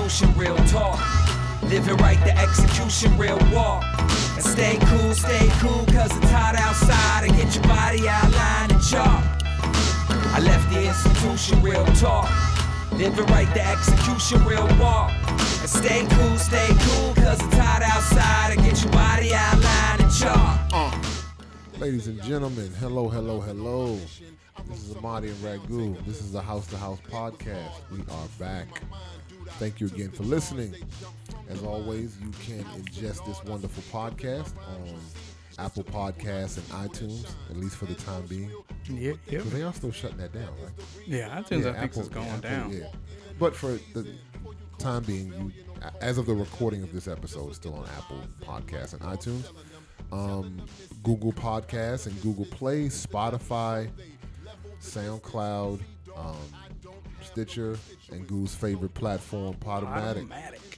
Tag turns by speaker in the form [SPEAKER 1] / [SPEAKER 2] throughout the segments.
[SPEAKER 1] institution, real talk. Living right, the execution, real walk. And stay cool, cause it's hot outside. And get your body outlined and chalk. I left the institution, real talk. Living right, the execution, real walk. And stay cool, cause it's hot outside. And get your body outlined and chalk.
[SPEAKER 2] Ladies and gentlemen, hello. This is Amadi and Ragu. This is the House to House podcast. We are back. Thank you again for listening. As always, you can ingest this wonderful podcast on Apple Podcasts and iTunes, at least for the time being.
[SPEAKER 3] Yep.
[SPEAKER 2] So they are still shutting that down, right?
[SPEAKER 3] Yeah, iTunes I think is going down.
[SPEAKER 2] Yeah. But for the time being, you, as of the recording of this episode, it's still on Apple Podcasts and iTunes. Google Podcasts and Google Play, Spotify, SoundCloud, Stitcher, and Google's favorite platform, Podomatic.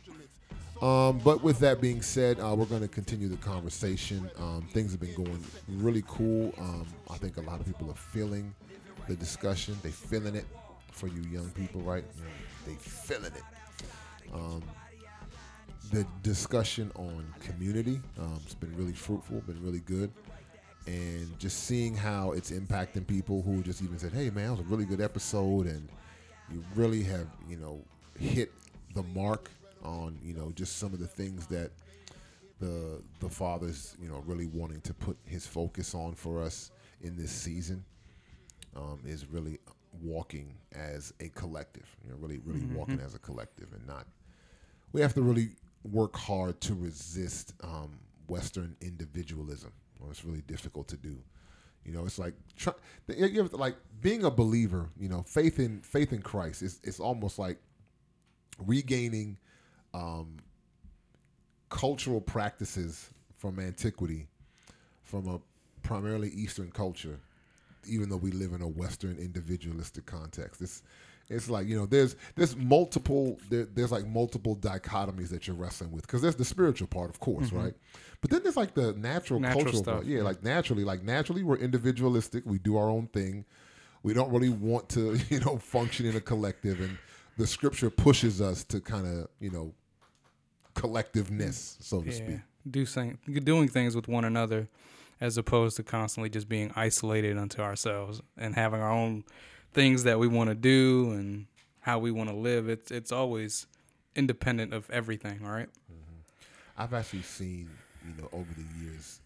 [SPEAKER 2] But with that being said, we're going to continue the conversation. Things have been going really cool. I think a lot of people are feeling the discussion. They're feeling it for you young people, right? They feeling it. The discussion on community, it's been really fruitful, been really good. And just seeing how it's impacting people who just even said, hey, man, that was a really good episode. And you really have, hit the mark on, just some of the things that the Father's, really wanting to put his focus on for us in this season, is really walking as a collective, really walking as a collective and not, we have to really work hard to resist Western individualism. Well, it's really difficult to do. It's like being a believer. Faith in Christ. It's almost like regaining cultural practices from antiquity, from a primarily Eastern culture, even though we live in a Western individualistic context. It's like, there's multiple dichotomies that you're wrestling with, because there's the spiritual part, of course, right? But then there's like the natural cultural
[SPEAKER 3] stuff.
[SPEAKER 2] part. Yeah, like naturally we're individualistic. We do our own thing. We don't really want to, function in a collective, and the scripture pushes us to kind of, collectiveness, so to speak.
[SPEAKER 3] Doing things with one another, as opposed to constantly just being isolated unto ourselves and having our own things that we want to do and how we want to live. It's always independent of everything, all right?
[SPEAKER 2] I've actually seen, over the years,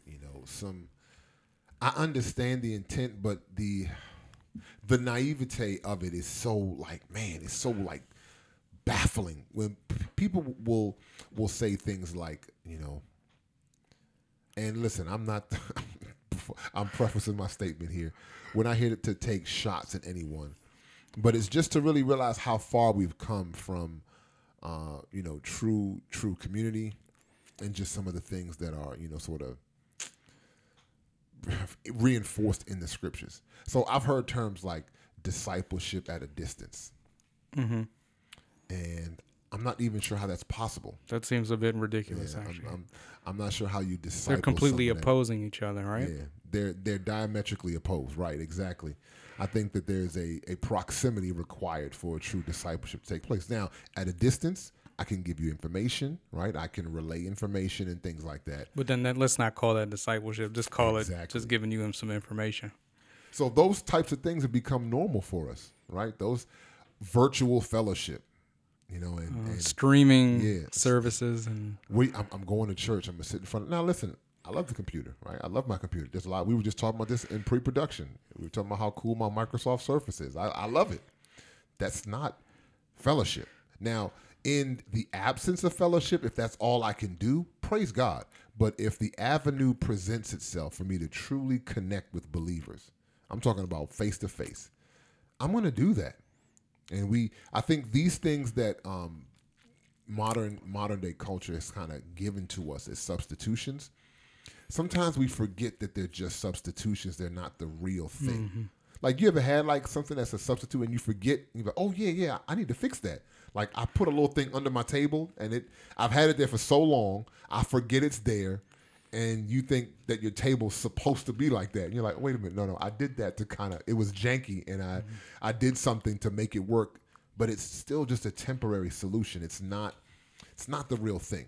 [SPEAKER 2] I understand the intent, but the naivete of it is so it's so baffling when people will say things like, and listen, I'm prefacing my statement here. We're not here to take shots at anyone, but it's just to really realize how far we've come from, true community, and just some of the things that are, sort of reinforced in the scriptures. So I've heard terms like discipleship at a distance, and I'm not even sure how that's possible.
[SPEAKER 3] That seems a bit ridiculous, actually.
[SPEAKER 2] I'm not sure how you disciple.
[SPEAKER 3] They're completely opposing each other, right?
[SPEAKER 2] Yeah, they're diametrically opposed, right? Exactly. I think that there's a proximity required for a true discipleship to take place. Now, at a distance, I can give you information, right? I can relay information and things like that.
[SPEAKER 3] But then let's not call that discipleship. Just call it just giving you some information.
[SPEAKER 2] So those types of things have become normal for us, right? Those virtual fellowship. And
[SPEAKER 3] streaming services, and
[SPEAKER 2] I'm going to church. I'm gonna sit in front of. Now listen, I love the computer, right? I love my computer. There's a lot. We were just talking about this in pre-production. We were talking about how cool my Microsoft Surface is. I love it. That's not fellowship. Now, in the absence of fellowship, if that's all I can do, praise God. But if the avenue presents itself for me to truly connect with believers, I'm talking about face to face, I'm going to do that. And I think these things that modern day culture has kind of given to us as substitutions, sometimes we forget that they're just substitutions. They're not the real thing. Like, you ever had like something that's a substitute and you forget, you're like, oh yeah, I need to fix that. Like, I put a little thing under my table and I've had it there for so long, I forget it's there, and you think that your table's supposed to be like that. And you're like, wait a minute, no, I did that to kind of, it was janky, and I did something to make it work but it's still just a temporary solution. It's not the real thing.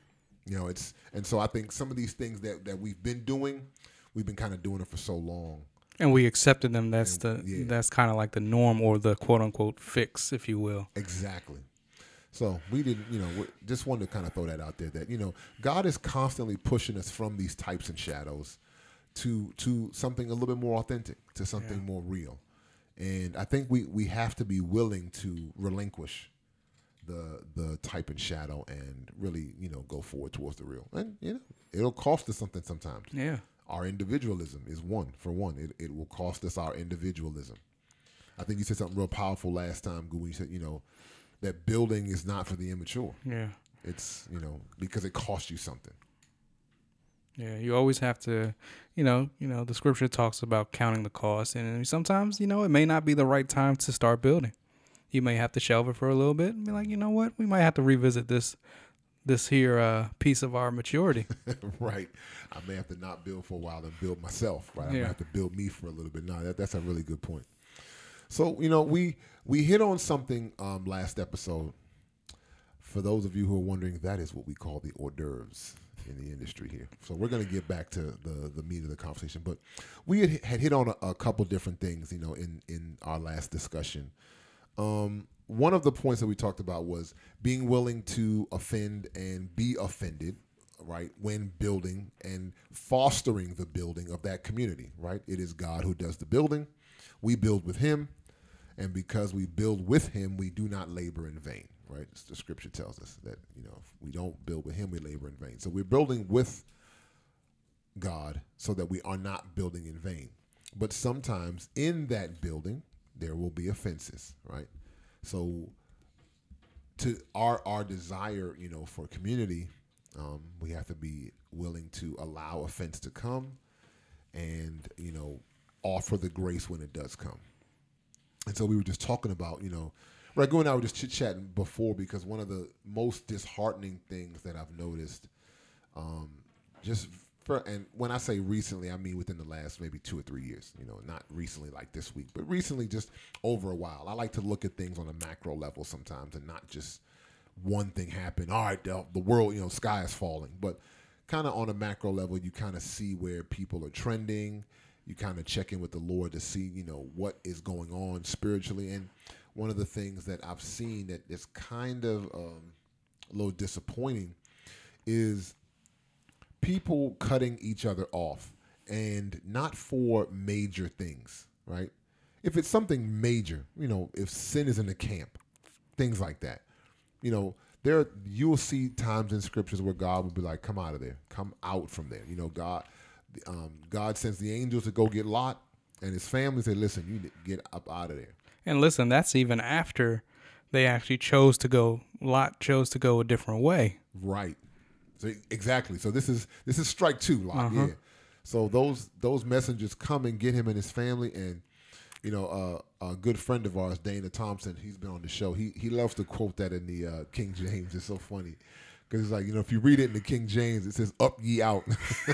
[SPEAKER 2] And so I think some of these things that we've been doing, we've been kind of doing it for so long.
[SPEAKER 3] And we accepted them. That's kind of like the norm, or the quote unquote fix, if you will.
[SPEAKER 2] Exactly. So we didn't, we just wanted to kind of throw that out there that, God is constantly pushing us from these types and shadows to something a little bit more authentic, to something more real. And I think we have to be willing to relinquish the type and shadow and really, go forward towards the real. And, it'll cost us something sometimes.
[SPEAKER 3] Yeah.
[SPEAKER 2] Our individualism is one. It will cost us our individualism. I think you said something real powerful last time, Goo. You said, that building is not for the immature.
[SPEAKER 3] Yeah.
[SPEAKER 2] It's, because it costs you something.
[SPEAKER 3] Yeah, you always have to, the scripture talks about counting the cost. And sometimes, it may not be the right time to start building. You may have to shelve it for a little bit and be like, you know what? We might have to revisit this here piece of our maturity.
[SPEAKER 2] Right. I may have to not build for a while and build myself, right? I
[SPEAKER 3] Yeah.
[SPEAKER 2] may have to build me for a little bit. No, that's a really good point. So, we hit on something last episode. For those of you who are wondering, that is what we call the hors d'oeuvres in the industry here. So we're going to get back to the meat of the conversation. But we had hit on a couple different things, in our last discussion. One of the points that we talked about was being willing to offend and be offended, right, when building and fostering the building of that community, right? It is God who does the building. We build with him. And because we build with him, we do not labor in vain, right? The scripture tells us that, if we don't build with him, we labor in vain. So we're building with God so that we are not building in vain. But sometimes in that building, there will be offenses, right? So to our desire, for community, we have to be willing to allow offense to come and, offer the grace when it does come. And so we were just talking about, Ragu and I were just chit-chatting before, because one of the most disheartening things that I've noticed, and when I say recently, I mean within the last maybe 2 or 3 years, not recently like this week, but recently just over a while. I like to look at things on a macro level sometimes and not just one thing happen. All right, the world, sky is falling. But kind of on a macro level, you kind of see where people are trending. You kind of check in with the Lord to see, what is going on spiritually. And one of the things that I've seen that is kind of a little disappointing is people cutting each other off, and not for major things, right? If it's something major, if sin is in the camp, things like that, you'll see times in scriptures where God will be like, come out of there, come out from there. God sends the angels to go get Lot and his family. Say, listen, you need to get up out of there.
[SPEAKER 3] And listen, that's even after they actually Lot chose to go a different way.
[SPEAKER 2] Right. So exactly. So this is strike two, Lot. Yeah. So those messengers come and get him and his family. And a good friend of ours, Dana Thompson, he's been on the show. He loves to quote that in the King James. It's so funny. Because it's like, if you read it in the King James, it says, up ye out.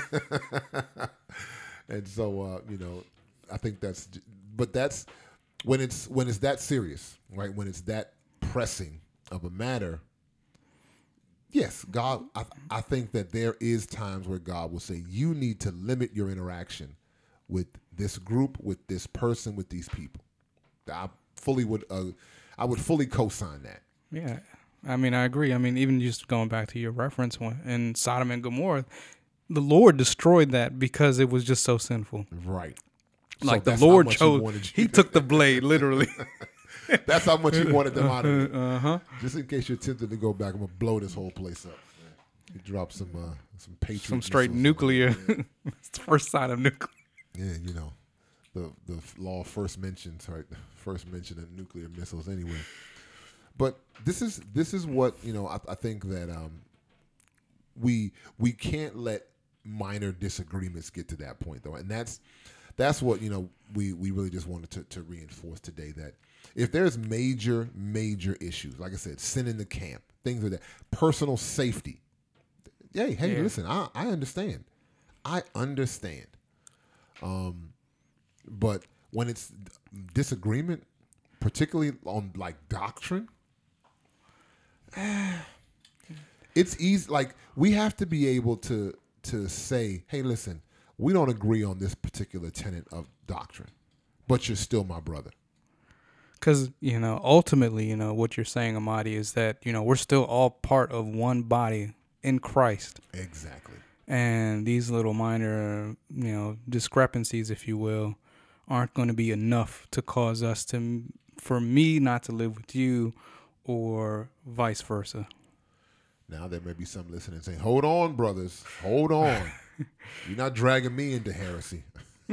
[SPEAKER 2] And so, I think that's when it's that serious, right? When it's that pressing of a matter, yes, God, I think that there is times where God will say, you need to limit your interaction with this group, with this person, with these people. I would fully co-sign that.
[SPEAKER 3] Yeah. I mean, I agree. I mean, even just going back to your reference one in Sodom and Gomorrah, the Lord destroyed that because it was just so sinful.
[SPEAKER 2] Right.
[SPEAKER 3] Like
[SPEAKER 2] so
[SPEAKER 3] the Lord chose, he took the blade, literally.
[SPEAKER 2] That's how much he wanted them out of it.
[SPEAKER 3] Uh-huh.
[SPEAKER 2] Just in case you're tempted to go back, I'm going to blow this whole place up. He dropped some Patriot
[SPEAKER 3] some straight
[SPEAKER 2] missiles.
[SPEAKER 3] Nuclear. It's the first sign of nuclear.
[SPEAKER 2] Yeah, the law first mentions, right? First mention of nuclear missiles anyway. But this is what, I think that we can't let minor disagreements get to that point, though. And that's what, we really just wanted to reinforce today, that if there's major issues, like I said, sin in the camp, things like that, personal safety. Hey,
[SPEAKER 3] Yeah.
[SPEAKER 2] Listen, I understand. I understand. But when it's disagreement, particularly on like doctrine, it's easy. Like we have to be able to say, hey, listen, we don't agree on this particular tenet of doctrine, but you're still my brother.
[SPEAKER 3] Because, ultimately, what you're saying, Amadi, is that, we're still all part of one body in Christ.
[SPEAKER 2] Exactly.
[SPEAKER 3] And these little minor, discrepancies, if you will, aren't going to be enough to cause us for me not to live with you or vice versa.
[SPEAKER 2] Now there may be some listening saying, hold on, brothers, hold on. You're not dragging me into heresy.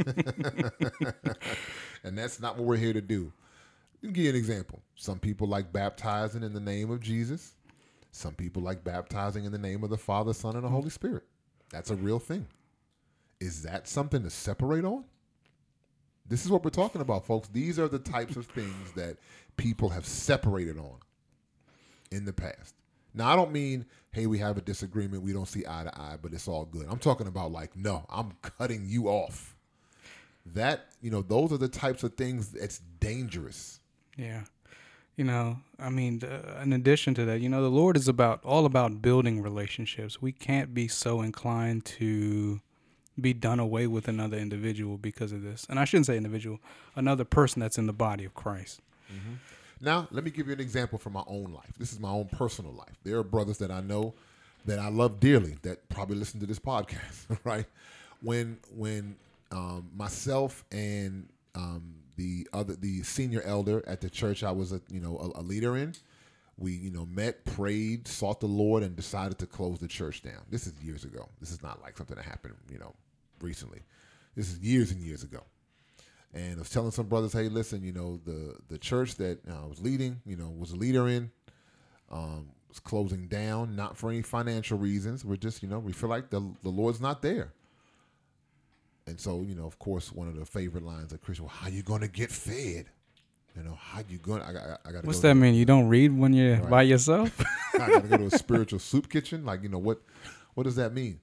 [SPEAKER 2] And that's not what we're here to do. I'll give you an example. Some people like baptizing in the name of Jesus. Some people like baptizing in the name of the Father, Son, and the Holy Spirit. That's a real thing. Is that something to separate on? This is what we're talking about, folks. These are the types of things that people have separated on in the past. Now, I don't mean, hey, we have a disagreement, we don't see eye to eye, but it's all good. I'm talking about like, no, I'm cutting you off. That, those are the types of things that's dangerous.
[SPEAKER 3] Yeah. In addition to that, the Lord is all about building relationships. We can't be so inclined to be done away with another individual because of this. And I shouldn't say individual, another person that's in the body of Christ.
[SPEAKER 2] Mm-hmm. Now, let me give you an example from my own life. This is my own personal life. There are brothers that I know that I love dearly that probably listen to this podcast, right? When myself and the senior elder at the church I was a leader in, we met, prayed, sought the Lord, and decided to close the church down. This is years ago. This is not like something that happened recently. This is years and years ago. And I was telling some brothers, hey, listen, the church that I was leading, was a leader in, was closing down, not for any financial reasons. We're just, we feel like the Lord's not there. And so, of course, one of the favorite lines of Christian, well, how you going to get fed? How you going to, I got to
[SPEAKER 3] What's that mean? You don't read when you're by yourself?
[SPEAKER 2] I got to go to a spiritual soup kitchen. Like, what does that mean?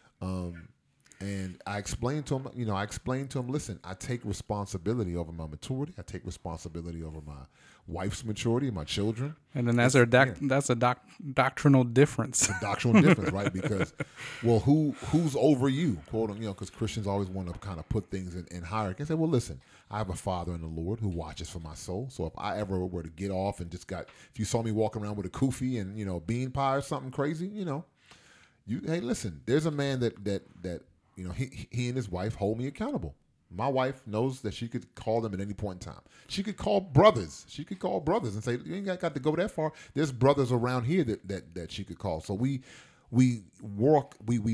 [SPEAKER 2] And I explained to him, listen, I take responsibility over my maturity. I take responsibility over my wife's maturity, my children.
[SPEAKER 3] And then that's a doctrinal difference.
[SPEAKER 2] A doctrinal difference, right? Because, well, who's over you? Quote, because Christians always want to kind of put things in hierarchy. I say, well, listen, I have a Father in the Lord who watches for my soul. So if I ever were to get off and if you saw me walking around with a kufi and, bean pie or something crazy, hey, listen, there's a man that he and his wife hold me accountable. My wife knows that she could call them at any point in time. She could call brothers. And say, you ain't got to go that far. There's brothers around here that she could call. So we walk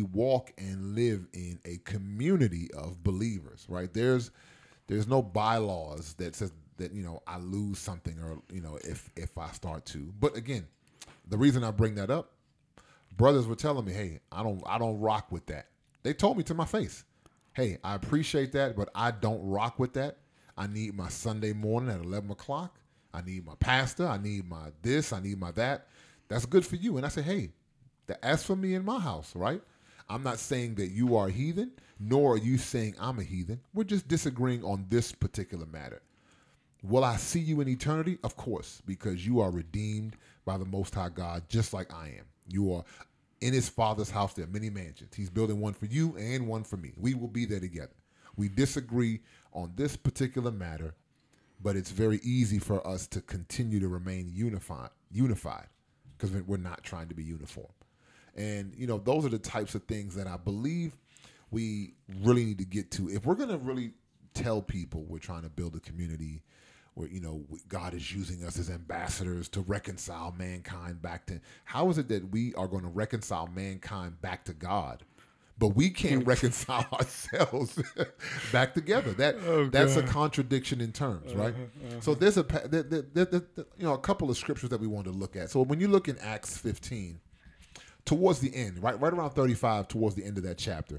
[SPEAKER 2] and live in a community of believers, right? There's no bylaws that says that, I lose something or, if I start to. But again, the reason I bring that up, brothers were telling me, hey, I don't rock with that. They told me to my face, hey, I appreciate that, but I don't rock with that. I need my Sunday morning at 11 o'clock. I need my pastor. I need my this. I need my that. That's good for you. And I say, hey, as for me in my house, right? I'm not saying that you are a heathen, nor are you saying I'm a heathen. We're just disagreeing on this particular matter. Will I see you in eternity? Of course, because you are redeemed by the Most High God, just like I am. You are in his Father's house. There are many mansions. He's building one for you and one for me. We will be there together. We disagree on this particular matter, but it's very easy for us to continue to remain unified because we're not trying to be uniform. And, those are the types of things that I believe we really need to get to. If we're going to really tell people we're trying to build a community where, God is using us as ambassadors to reconcile mankind back to, how is it that we are going to reconcile mankind back to God, but we can't reconcile ourselves back together? That's a contradiction in terms, right? So there's a couple of scriptures that we want to look at. So when you look in Acts 15, towards the end, right around 35, towards the end of that chapter,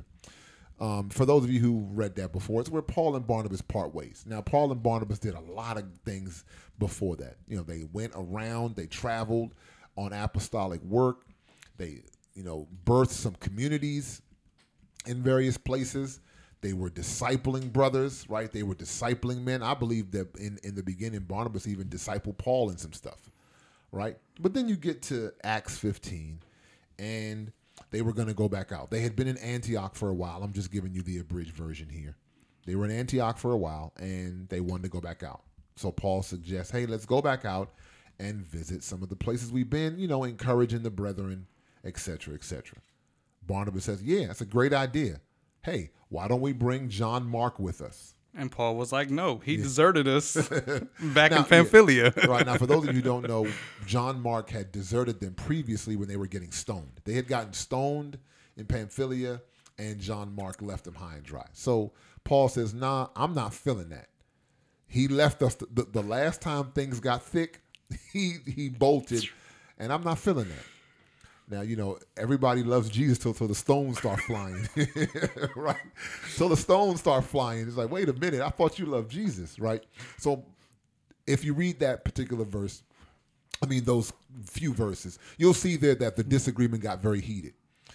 [SPEAKER 2] for those of you who read that before, it's where Paul and Barnabas part ways. Now, Paul and Barnabas did a lot of things before that. They went around, they traveled on apostolic work. They, birthed some communities in various places. They were discipling brothers, right? They were discipling men. I believe that in the beginning, Barnabas even discipled Paul in some stuff, right? But then you get to Acts 15, and they were going to go back out. They had been in Antioch for a while. I'm just giving you the abridged version here. They were in Antioch for a while, and they wanted to go back out. So Paul suggests, hey, let's go back out and visit some of the places we've been, encouraging the brethren, etc., etc. Barnabas says, yeah, that's a great idea. Hey, why don't we bring John Mark with us?
[SPEAKER 3] And Paul was like, no, he deserted us back in Pamphylia.
[SPEAKER 2] Yeah. Right. Now, for those of you who don't know, John Mark had deserted them previously when they were getting stoned. They had gotten stoned in Pamphylia, and John Mark left them high and dry. So Paul says, nah, I'm not feeling that. He left us the last time things got thick, he bolted, and I'm not feeling that. Now, everybody loves Jesus till the stones start flying, right? Till the stones start flying. It's like, wait a minute, I thought you loved Jesus, right? So if you read that particular verse, those few verses, you'll see there that the disagreement got very heated.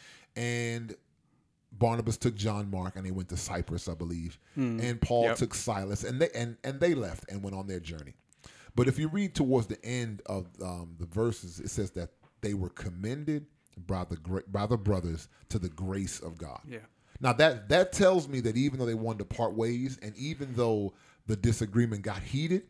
[SPEAKER 2] And Barnabas took John Mark and they went to Cyprus, I believe. And Paul took Silas, and they left and went on their journey. But if you read towards the end of the verses, it says that they were commended by the brothers to the grace of God. Yeah. Now that tells me that even though they wanted to part ways, and even though the disagreement got heated,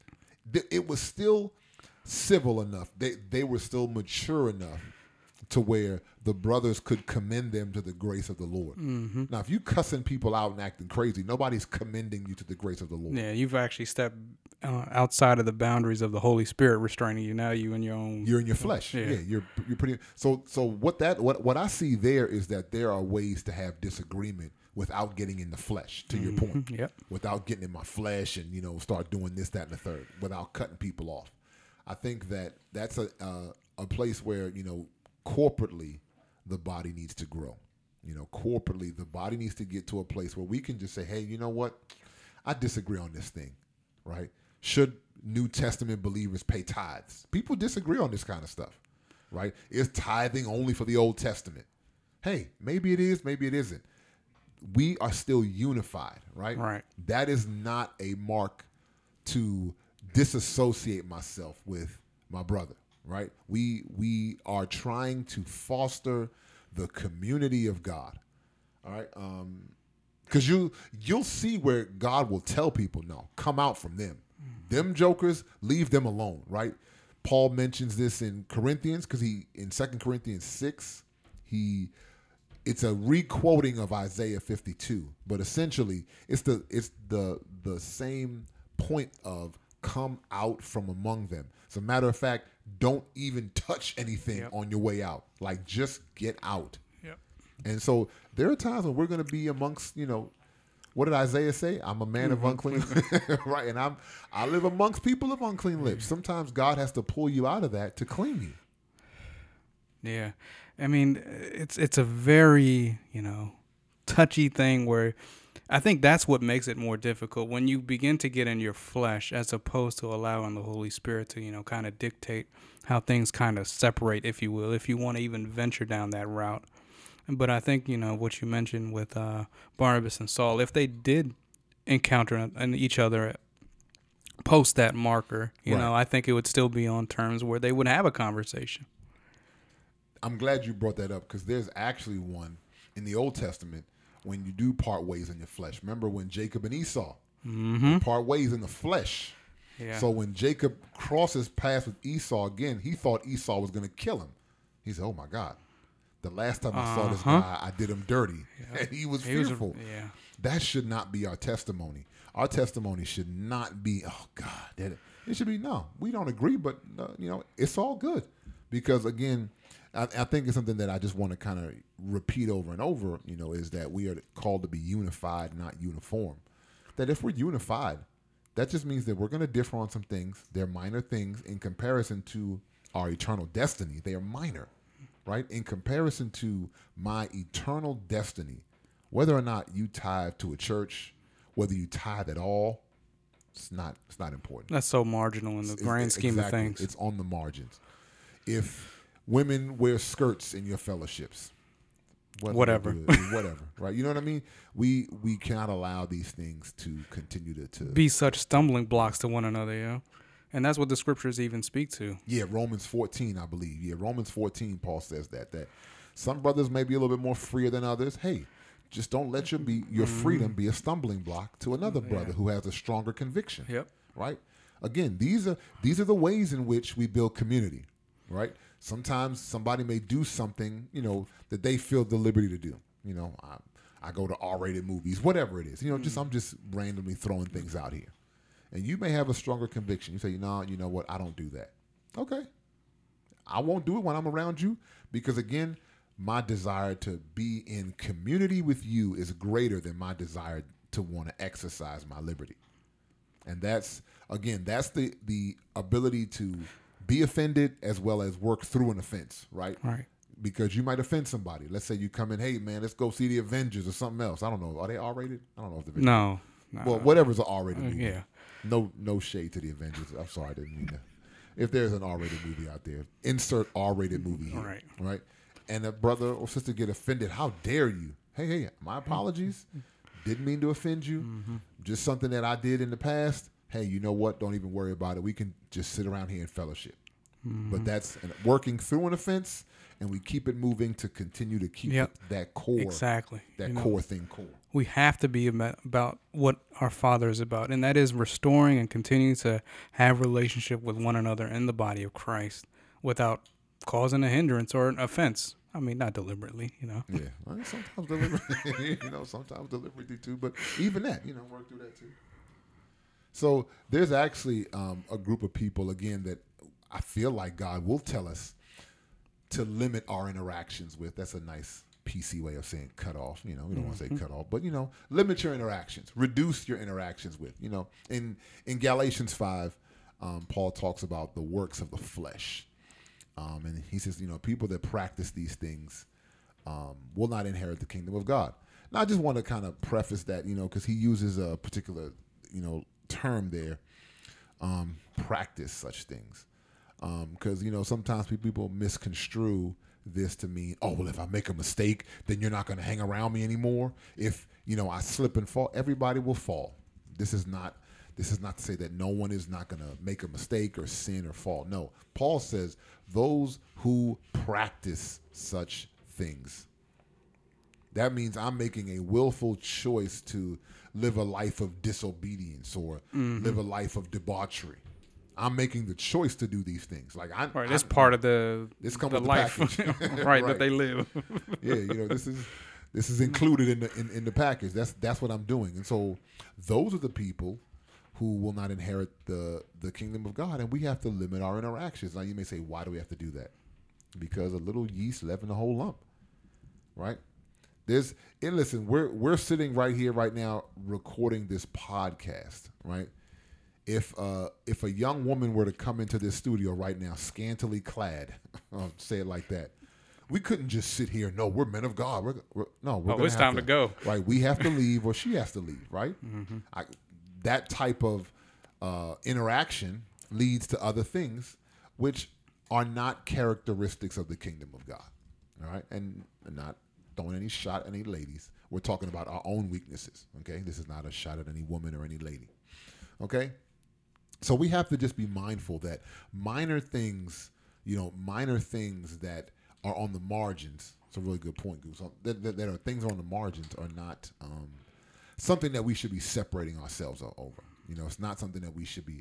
[SPEAKER 2] it was still civil enough. They were still mature enough to where the brothers could commend them to the grace of the Lord. Mm-hmm. Now, if you cussing people out and acting crazy, nobody's commending you to the grace of the Lord.
[SPEAKER 3] Yeah, you've actually stepped outside of the boundaries of the Holy Spirit restraining you. Now you're in your flesh.
[SPEAKER 2] Yeah, you're pretty. So what I see there is that there are ways to have disagreement without getting in the flesh. To your point, without getting in my flesh and start doing this, that, and the third, without cutting people off. I think that that's a place where corporately the body needs to grow. Corporately the body needs to get to a place where we can just say, hey, you know what? I disagree on this thing, right? Should New Testament believers pay tithes? People disagree on this kind of stuff, right? Is tithing only for the Old Testament? Hey, maybe it is, maybe it isn't. We are still unified, right?
[SPEAKER 3] Right.
[SPEAKER 2] That is not a mark to disassociate myself with my brother. Right, we are trying to foster the community of God. All right, because you'll see where God will tell people, no, come out from them. Them jokers, leave them alone. Right. Paul mentions this in Corinthians because in 2 Corinthians 6, it's a re-quoting of Isaiah 52, but essentially it's the same point of come out from among them. As a matter of fact, don't even touch anything on your way out. Like, just get out. Yep. And so there are times when we're going to be amongst, what did Isaiah say? I'm a man of unclean, right? And I live amongst people of unclean lips. Sometimes God has to pull you out of that to clean you.
[SPEAKER 3] Yeah. It's a very, touchy thing where I think that's what makes it more difficult when you begin to get in your flesh as opposed to allowing the Holy Spirit to, kind of dictate how things kind of separate, if you will, if you want to even venture down that route. But I think, what you mentioned with Barnabas and Saul, if they did encounter each other post that marker, you know, I think it would still be on terms where they would have a conversation.
[SPEAKER 2] I'm glad you brought that up because there's actually one in the Old Testament when you do part ways in your flesh. Remember when Jacob and Esau part ways in the flesh. Yeah. So when Jacob crosses paths with Esau again, he thought Esau was going to kill him. He said, oh, my God. The last time I saw this guy, I did him dirty. Yeah. And he was fearful. That should not be our testimony. Our testimony should not be, oh, God. It should be, no, we don't agree, but, it's all good. Because, again, I think it's something that I just want to kind of repeat over and over, is that we are called to be unified, not uniform. That if we're unified, that just means that we're going to differ on some things. They're minor things in comparison to our eternal destiny. They are minor, right? In comparison to my eternal destiny, whether or not you tithe to a church, whether you tithe at all, it's not important.
[SPEAKER 3] That's so marginal in the grand scheme of things.
[SPEAKER 2] It's on the margins. If women wear skirts in your fellowships,
[SPEAKER 3] Whatever.
[SPEAKER 2] Whatever, right? You know what I mean? We cannot allow these things to continue to
[SPEAKER 3] be such stumbling blocks to one another, and that's what the scriptures even speak to.
[SPEAKER 2] Yeah, Romans 14, I believe. Yeah, Romans 14, Paul says that some brothers may be a little bit more freer than others. Hey, just don't let your freedom be a stumbling block to another brother who has a stronger conviction.
[SPEAKER 3] Yep.
[SPEAKER 2] Right? Again, these are the ways in which we build community, right? Sometimes somebody may do something, that they feel the liberty to do. I go to R-rated movies, whatever it is. I'm just randomly throwing things out here. And you may have a stronger conviction. You say, no, you know what? I don't do that. Okay. I won't do it when I'm around you because, again, my desire to be in community with you is greater than my desire to want to exercise my liberty. And that's the ability to be offended as well as work through an offense, right?
[SPEAKER 3] Right.
[SPEAKER 2] Because you might offend somebody. Let's say you come in, hey, man, let's go see the Avengers or something else. I don't know. Are they R-rated? I don't know if the Avengers.
[SPEAKER 3] No.
[SPEAKER 2] Well, whatever's an R-rated movie.
[SPEAKER 3] Yeah.
[SPEAKER 2] No shade to the Avengers. I'm sorry, I didn't mean that. If there's an R-rated movie out there, insert R-rated movie here. Right? And a brother or sister get offended. How dare you? Hey, my apologies. Didn't mean to offend you. Just something that I did in the past. Hey, you know what? Don't even worry about it. We can just sit around here in fellowship. But that's working through an offense, and we keep it moving to continue to keep that core.
[SPEAKER 3] Exactly.
[SPEAKER 2] That core thing core.
[SPEAKER 3] We have to be about what our Father is about, and that is restoring and continuing to have relationship with one another in the body of Christ without causing a hindrance or an offense. I mean, not deliberately,
[SPEAKER 2] Yeah, well, sometimes deliberately, sometimes deliberately too. But even that, work through that too. So there's actually a group of people, again, that I feel like God will tell us to limit our interactions with. That's a nice PC way of saying cut off. We don't want to say cut off, but limit your interactions, reduce your interactions with. In Galatians 5, Paul talks about the works of the flesh, and he says, people that practice these things will not inherit the kingdom of God. Now, I just want to kind of preface that, because he uses a particular, term there, practice such things. Because, sometimes people misconstrue this to mean, oh, well, if I make a mistake, then you're not going to hang around me anymore. If, I slip and fall, everybody will fall. This is not to say that no one is not going to make a mistake or sin or fall. No, Paul says those who practice such things. That means I'm making a willful choice to live a life of disobedience or live a life of debauchery. I'm making the choice to do these things. Like
[SPEAKER 3] it's part of the life,
[SPEAKER 2] right,
[SPEAKER 3] that they live.
[SPEAKER 2] Yeah, this is included in the package. That's what I'm doing. And so those are the people who will not inherit the kingdom of God, and we have to limit our interactions. Now you may say, why do we have to do that? Because a little yeast leaven the whole lump, right? And listen, we're sitting right here right now recording this podcast, right? If a young woman were to come into this studio right now, scantily clad, I'll say it like that, we couldn't just sit here. No, we're men of God. We're
[SPEAKER 3] it's time to go.
[SPEAKER 2] Right, we have to leave, or she has to leave. Right, that type of interaction leads to other things, which are not characteristics of the kingdom of God. All right, and not throwing any shot at any ladies. We're talking about our own weaknesses. Okay, this is not a shot at any woman or any lady. Okay. So we have to just be mindful that minor things that are on the margins. It's a really good point, Goose. That are things on the margins are not something that we should be separating ourselves over. It's not something that we should be.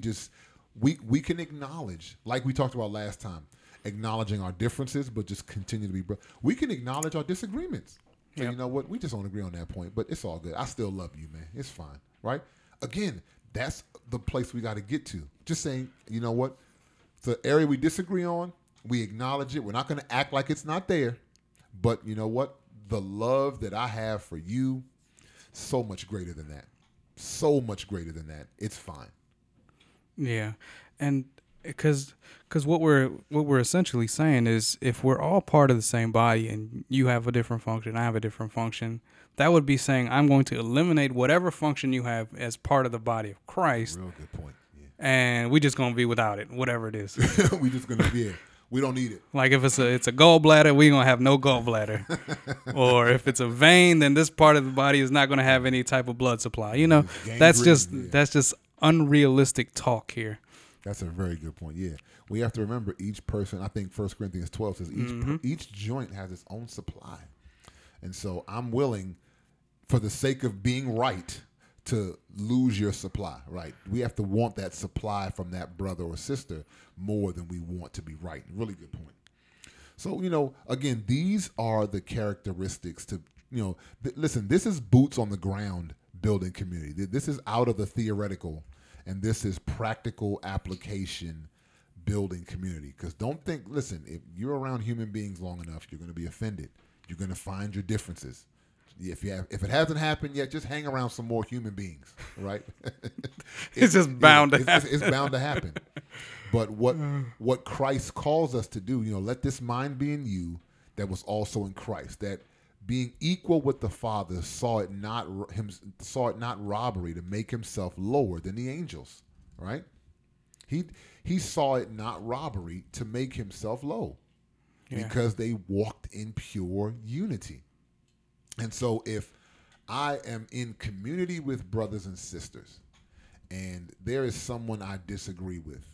[SPEAKER 2] We can acknowledge, like we talked about last time, acknowledging our differences, but just continue to be. We can acknowledge our disagreements. So you know what? We just don't agree on that point, but it's all good. I still love you, man. It's fine, right? Again, that's the place we got to get to. Just saying, you know what? The area we disagree on, we acknowledge it. We're not going to act like it's not there. But you know what? The love that I have for you, so much greater than that. So much greater than that. It's fine.
[SPEAKER 3] Yeah. And because what we're essentially saying is, if we're all part of the same body and you have a different function, I have a different function, that would be saying I'm going to eliminate whatever function you have as part of the body of Christ.
[SPEAKER 2] Real good point. Yeah.
[SPEAKER 3] And we're just going to be without it, whatever it is.
[SPEAKER 2] We're just going to be We don't need it.
[SPEAKER 3] Like if it's a gallbladder, we gonna have no gallbladder. Or if it's a vein, then this part of the body is not gonna have any type of blood supply. You know, that's just unrealistic talk here.
[SPEAKER 2] That's a very good point. Yeah, we have to remember each person. I think 1 Corinthians 12 says each joint has its own supply, and so I'm willing, for the sake of being right, to lose your supply. Right? We have to want that supply from that brother or sister more than we want to be right. Really good point. So, again, these are the characteristics to, listen, this is boots on the ground building community. This is out of the theoretical, and this is practical application building community. Because don't think, listen, if you're around human beings long enough, you're going to be offended. You're going to find your differences. If it hasn't happened yet, just hang around some more human beings, right?
[SPEAKER 3] It's just bound to happen.
[SPEAKER 2] It's bound to happen. But what Christ calls us to do, let this mind be in you that was also in Christ. That being equal with the Father saw it not robbery to make himself lower than the angels, right? He saw it not robbery to make himself low, because they walked in pure unity. And so if I am in community with brothers and sisters, and there is someone I disagree with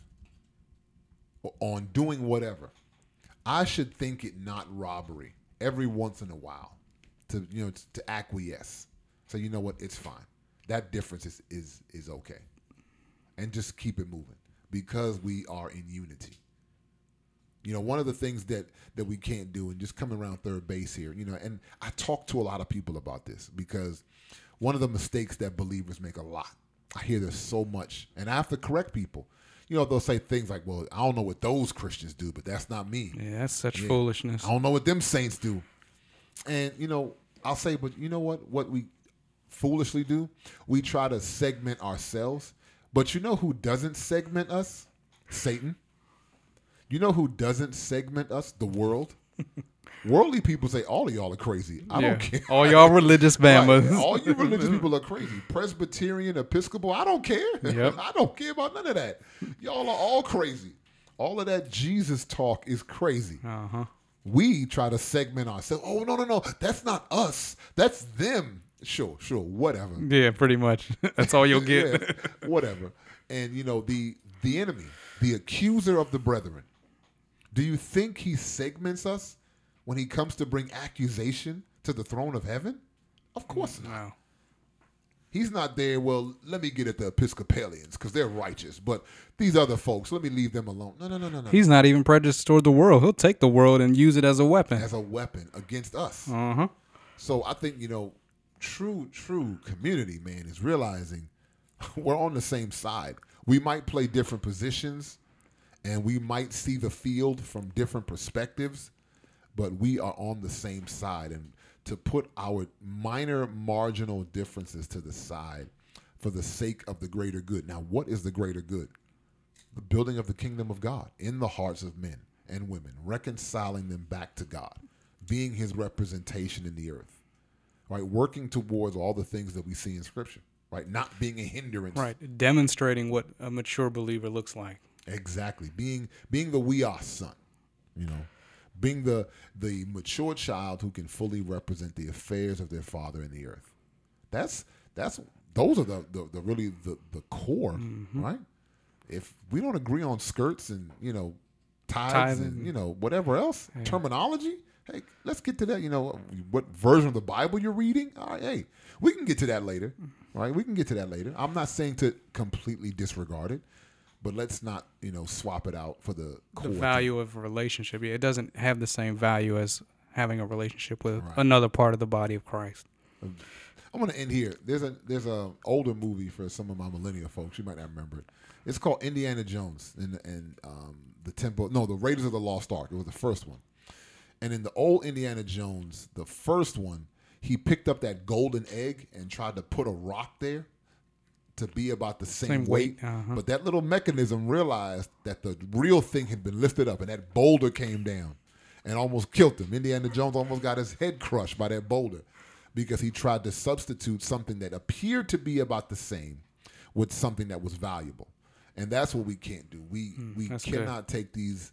[SPEAKER 2] on doing whatever, I should think it not robbery every once in a while to acquiesce. So you know what, it's fine. That difference is okay. And just keep it moving because we are in unity. One of the things that we can't do, and just coming around third base here, and I talk to a lot of people about this because one of the mistakes that believers make a lot, I hear this so much, and I have to correct people. They'll say things like, well, I don't know what those Christians do, but that's not me.
[SPEAKER 3] Yeah, that's such foolishness.
[SPEAKER 2] I don't know what them saints do. And, I'll say, but you know what we foolishly do? We try to segment ourselves. But you know who doesn't segment us? Satan. You know who doesn't segment us? The world. Worldly people say all of y'all are crazy. I don't care.
[SPEAKER 3] All y'all religious Bama's.
[SPEAKER 2] Right. All you religious people are crazy. Presbyterian, Episcopal, I don't care.
[SPEAKER 3] Yep.
[SPEAKER 2] I don't care about none of that. Y'all are all crazy. All of that Jesus talk is crazy.
[SPEAKER 3] Uh-huh.
[SPEAKER 2] We try to segment ourselves. Oh, no. That's not us. That's them. Sure, whatever.
[SPEAKER 3] Yeah, pretty much. That's all you'll get.
[SPEAKER 2] Yeah, whatever. And, the enemy, the accuser of the brethren, do you think he segments us when he comes to bring accusation to the throne of heaven? Of course not.
[SPEAKER 3] No.
[SPEAKER 2] He's not there, well, let me get at the Episcopalians because they're righteous, but these other folks, let me leave them alone. No.
[SPEAKER 3] He's not even prejudiced toward the world. He'll take the world and use it as a weapon.
[SPEAKER 2] As a weapon against us.
[SPEAKER 3] Uh-huh.
[SPEAKER 2] So I think, true community, man, is realizing we're on the same side. We might play different positions, and we might see the field from different perspectives, but we are on the same side. And to put our minor marginal differences to the side for the sake of the greater good. Now, what is the greater good? The building of the kingdom of God in the hearts of men and women, reconciling them back to God, being his representation in the earth, right? Working towards all the things that we see in Scripture, right? Not being a hindrance.
[SPEAKER 3] Right. Demonstrating what a mature believer looks like.
[SPEAKER 2] Exactly. Being the we are son, being the mature child who can fully represent the affairs of their Father in the earth. Those are the really the core, right? If we don't agree on skirts and tithes and whatever else terminology, hey, let's get to that. What version of the Bible you're reading? All right, hey, we can get to that later, right? We can get to that later. I'm not saying to completely disregard it. But let's not, swap it out for the core
[SPEAKER 3] value of a relationship. Yeah, it doesn't have the same value as having a relationship with another part of the body of Christ.
[SPEAKER 2] I'm going to end here. There's a older movie for some of my millennial folks. You might not remember it. It's called Indiana Jones and the Temple. No, the Raiders of the Lost Ark. It was the first one. And in the old Indiana Jones, the first one, he picked up that golden egg and tried to put a rock there to be about the same weight.
[SPEAKER 3] Uh-huh.
[SPEAKER 2] But that little mechanism realized that the real thing had been lifted up, and that boulder came down and almost killed him. Indiana Jones almost got his head crushed by that boulder because he tried to substitute something that appeared to be about the same with something that was valuable. And that's what we can't do. We cannot take these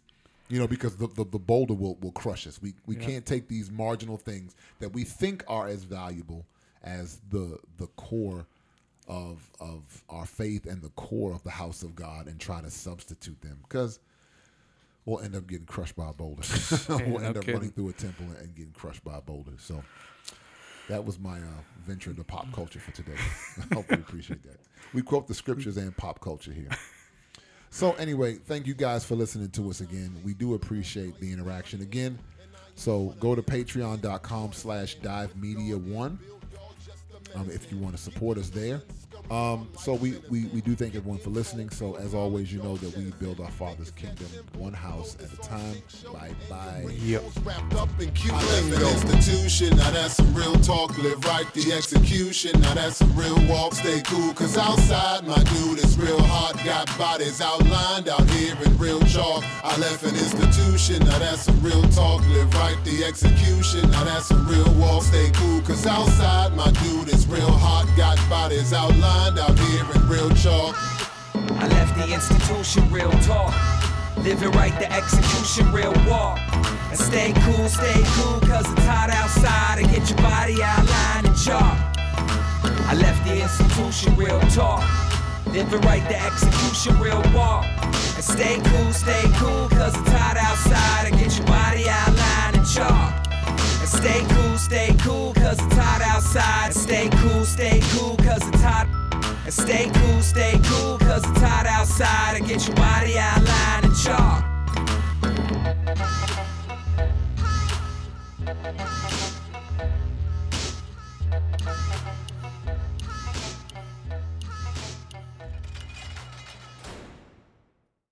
[SPEAKER 2] You know, because the boulder will crush us. We can't take these marginal things that we think are as valuable as the core of our faith and the core of the house of God and try to substitute them, because we'll end up getting crushed by a boulder. We'll end up running through a temple and getting crushed by a boulder. So that was my venture into pop culture for today. I hope you appreciate that. We quote the scriptures and pop culture here. So anyway, thank you guys for listening to us again. We do appreciate the interaction again. So go to patreon.com/divemedia1 if you want to support us there. So we do thank everyone for listening. So as always, you know that we build our Father's kingdom one house at a time. Bye.
[SPEAKER 3] Yep.
[SPEAKER 4] Wrapped up in cute lingo. Institution, now that's some real talk. Live right, the execution. Now that's some real walk. Stay cool, cause outside, my dude, is real hot. Got bodies outlined out here in real chalk. I left an institution, now that's some real talk. Live right, the execution. Now that's some real walk. Stay cool, cause outside, my dude, is real hot. Got bodies outlined out here in real chalk.
[SPEAKER 1] I left the institution, real talk. Living right, the execution, real walk. And stay cool, cause it's hot outside. And get your body outlined and chalk. I left the institution, real talk. Living right, the execution, real walk. And stay cool, cause it's hot outside. And get your body outlined and chalk. And stay cool, cause it's hot outside. And stay cool, cause it's hot. And stay cool, cause it's hot outside. And get your body outlined and chalk.